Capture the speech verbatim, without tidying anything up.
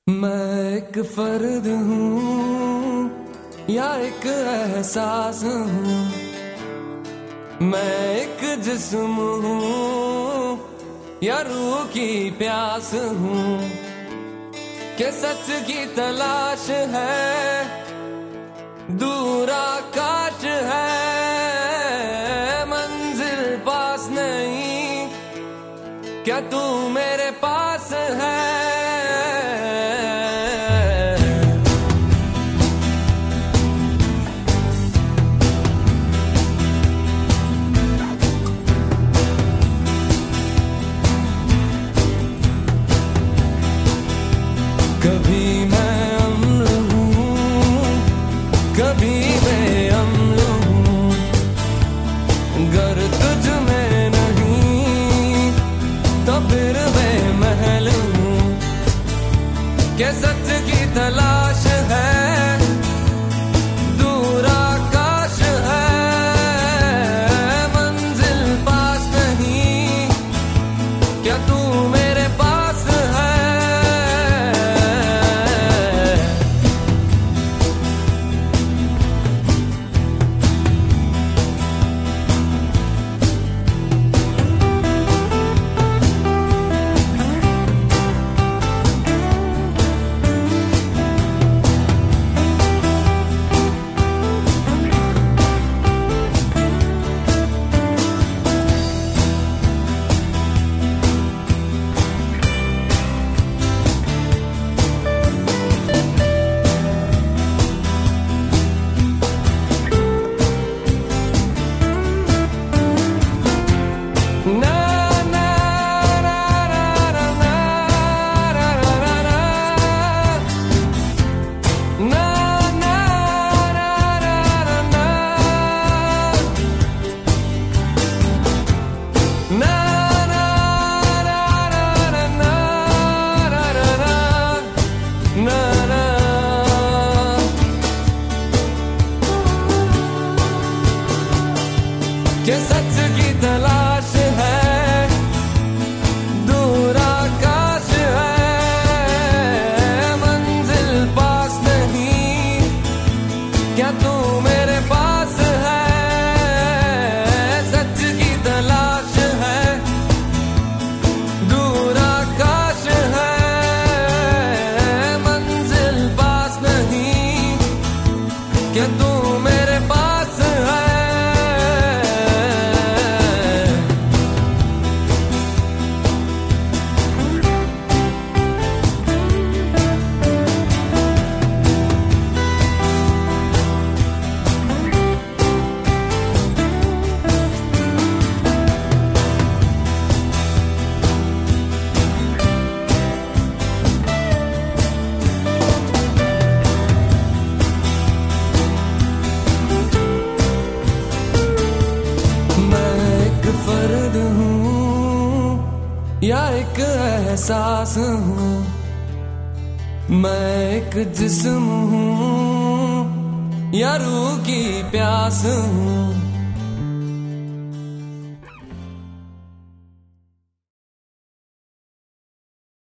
मैं एक फर्द हूँ या एक एहसास हूँ, मैं एक जिस्म हूँ या रूह की प्यास हूँ, के सच की तलाश है, दूर आकाश है, मंजिल पास नहीं, क्या तू मेरे पास है? कभी मैं अम्ल हूँ, कभी मैं अम्ल हूँ, गर तुझ में नहीं तो फिर मैं महल हूँ, के सच की तलाश है, दूर आकाश है, मंजिल पास नहीं, क्या तू मेरे पास है? के सच की तलाश है, दूर आकाश है, मंजिल पास नहीं, क्या तू मेरे पास है? सच की तलाश है, दूर आकाश है, मंजिल पास नहीं, क्या तू मेरे पास है? फर्द हूँ या एक एहसास हूँ, मैं एक जिस्म हूँ या रूह की प्यास हूँ,